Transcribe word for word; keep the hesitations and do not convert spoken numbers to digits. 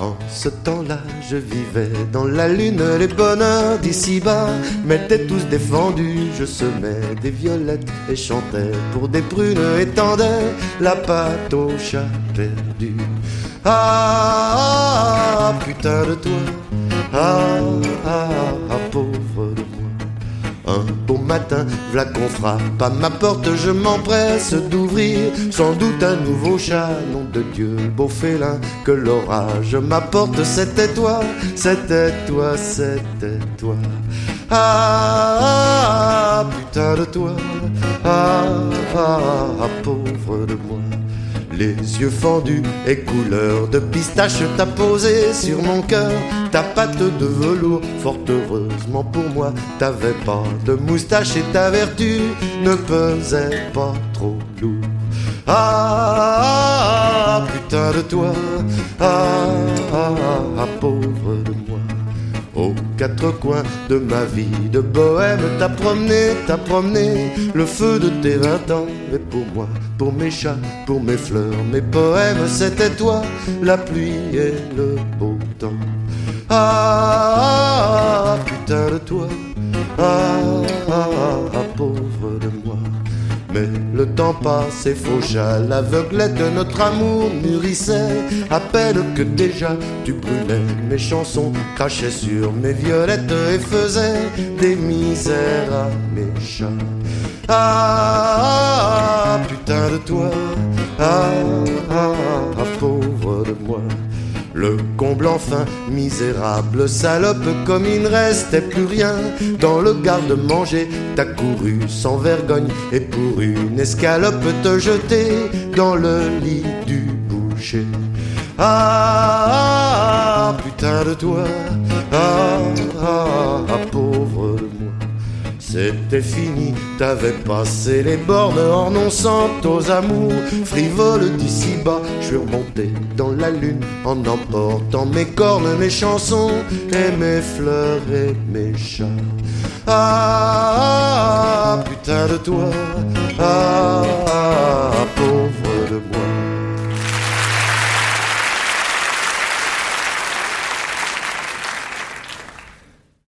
En ce temps-là, je vivais dans la lune, les bonheurs d'ici-bas m'étaient tous défendus. Je semais des violettes et chantais pour des prunes et tendais la patte au chat perdu. Ah, ah, ah, putain de toi, ah, ah, ah, pauvre de moi. Un beau matin, v'là qu'on frappe à ma porte, je m'empresse d'ouvrir, sans doute un nouveau chat, nom de Dieu, beau félin, que l'orage m'apporte. C'était toi, c'était toi, c'était toi. Ah, ah, ah, putain de toi, ah, ah, ah, pauvre de moi. Les yeux fendus et couleur de pistache, t'as posé sur mon cœur ta patte de velours. Fort heureusement pour moi, t'avais pas de moustache et ta vertu ne pesait pas trop lourd. Ah, ah, ah, putain de toi, ah, ah, ah, pauvre de moi. Aux quatre coins de ma vie de bohème, t'as promené, t'as promené le feu de tes vingt ans. Mais pour moi, pour mes chats, pour mes fleurs, mes poèmes, c'était toi, la pluie et le beau temps. Ah, ah, ah, putain de toi, ah, ah, ah, pauvre de moi. Mais le temps passe et fauche à l'aveuglette, notre amour mûrissait, à peine que déjà tu brûlais mes chansons, crachais sur mes violettes et faisais des misères à mes chats. Ah, ah, ah, putain de toi, ah, ah, ah, pauvre de moi. Le comble enfin, misérable salope, comme il ne restait plus rien dans le garde-manger, t'as couru sans vergogne et pour une escalope te jeter dans le lit du boucher. Ah, ah, ah, putain de toi, ah, ah, ah, pauvre de moi. C'était fini, t'avais passé les bornes en renonçant aux amours frivoles d'ici-bas. Je suis remonté dans la lune en emportant mes cornes, mes chansons et mes fleurs et mes chats. Ah, ah, ah, putain de toi, ah,